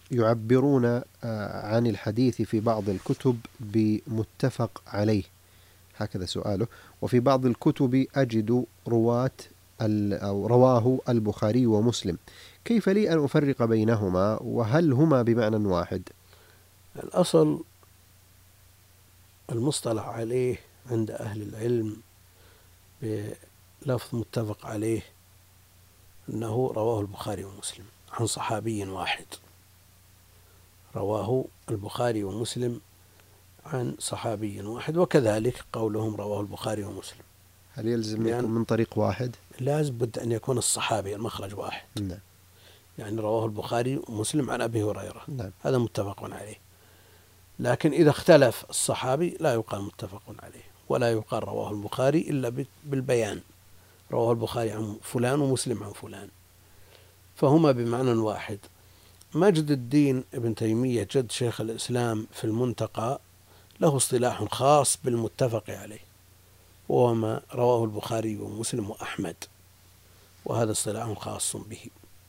يعبرون عن الحديث في بعض الكتب بمتفق عليه، هكذا سؤاله. وفي بعض الكتب أجد رواة أو رواه البخاري ومسلم، كيف لي أن أفرق بينهما، وهل هما بمعنى واحد؟ الأصل المصطلح عليه عند أهل العلم بلفظ متفق عليه أنه رواه البخاري ومسلم عن صحابي واحد، رواه البخاري ومسلم عن صحابي واحد، وكذلك قولهم رواه البخاري ومسلم. هل يلزم يكون من طريق واحد؟ لازم بد أن يكون الصحابي المخرج واحد. نعم. يعني رواه البخاري ومسلم عن أبي هريرة، نعم. هذا متفق عليه. لكن إذا اختلف الصحابي لا يقال متفق عليه، ولا يقال رواه البخاري إلا بالبيان، رواه البخاري عن فلان ومسلم عن فلان، فهما بمعنى واحد. مجد الدين ابن تيمية جد شيخ الإسلام في المنتقى له اصطلاح خاص بالمتفق عليه، وهو ما رواه البخاري ومسلم وأحمد، وهذا اصطلاح خاص به.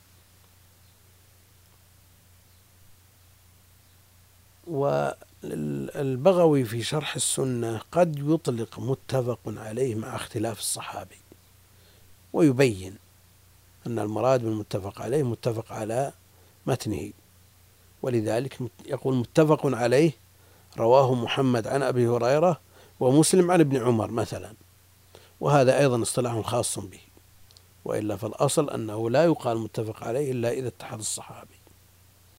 والبغوي في شرح السنة قد يطلق متفق عليه مع اختلاف الصحابي، ويبين أن المراد بالمتفق عليه متفق على متنه، ولذلك يقول متفق عليه رواه محمد عن أبي هريرة ومسلم عن ابن عمر مثلا، وهذا أيضا اصطلاح خاص به، وإلا فالأصل أنه لا يقال متفق عليه إلا إذا اتحد الصحابي.